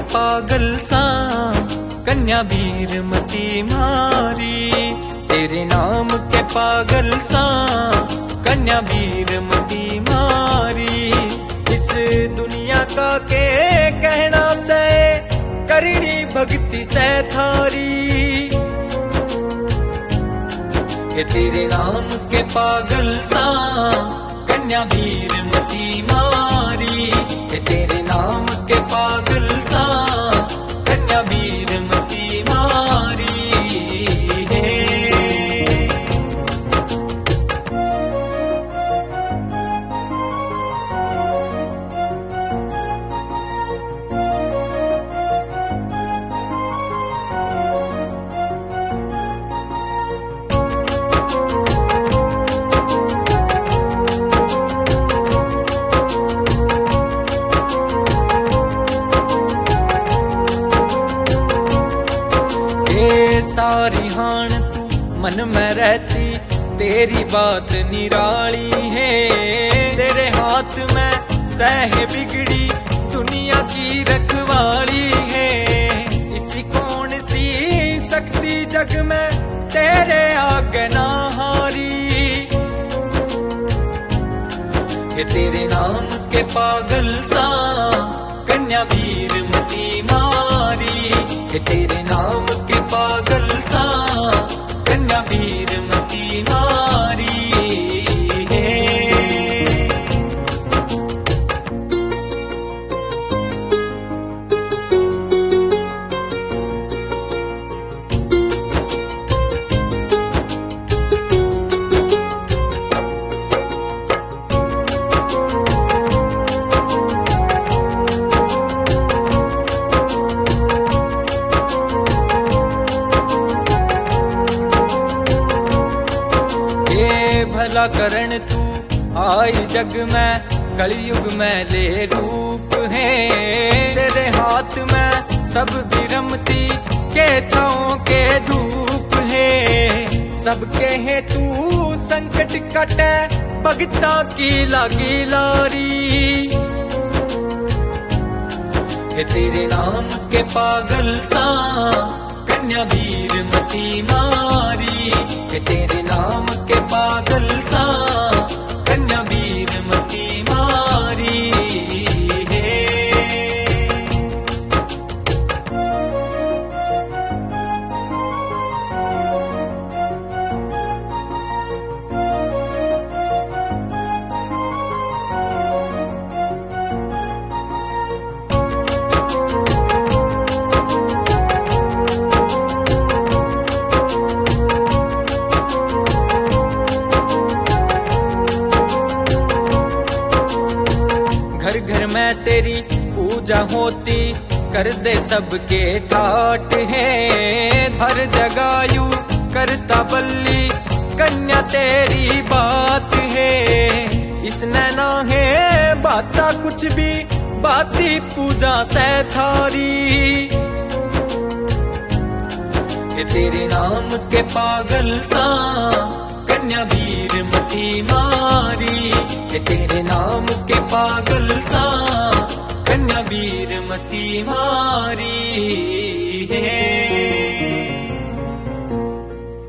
पागल सा कन्या वीरमती मारी। तेरे नाम के पागल सा कन्या वीरमती मारी। इस दुनिया का के कहना से करनी भक्ति से थारी। ये तेरे नाम के पागल सा कन्या वीरमती मारी। ये तेरे नाम के पागल सा कन्या वीरमती मारी। सारी हान तू मन में रहती, तेरी बात निराली है। तेरे हाथ में सह बिगड़ी दुनिया की रखवाली है। इसी कौन सी शक्ति जग में तेरे आगे ना हारी। ये तेरे नाम के पागल सा कन्या वीरमती मारी। ये तेरे नाम के पागल सा कन्या वीरमती मारी। भला करण तू आई जग में, कलयुग में ले रूप है। तेरे हाथ में सब विरमती के छाओं के धूप है। सबके है तू संकट कटे भगता की लागी लारी। ये तेरे नाम के पागल सा कन्या वीरमती मारी। ये तेरे नाम के पागल सा कन्या वीरमती मारी। घर घर में तेरी पूजा होती, कर दे सबके ठाट है। हर जगह यू करता बल्ली कन्या तेरी बात है। इसने ना है बाता कुछ भी, बाती पूजा से थारी। ये तेरे नाम के पागल सा कन्या वीरमती मारी। ये तेरे नाम के पागल सा कन्या वीरमती मारी।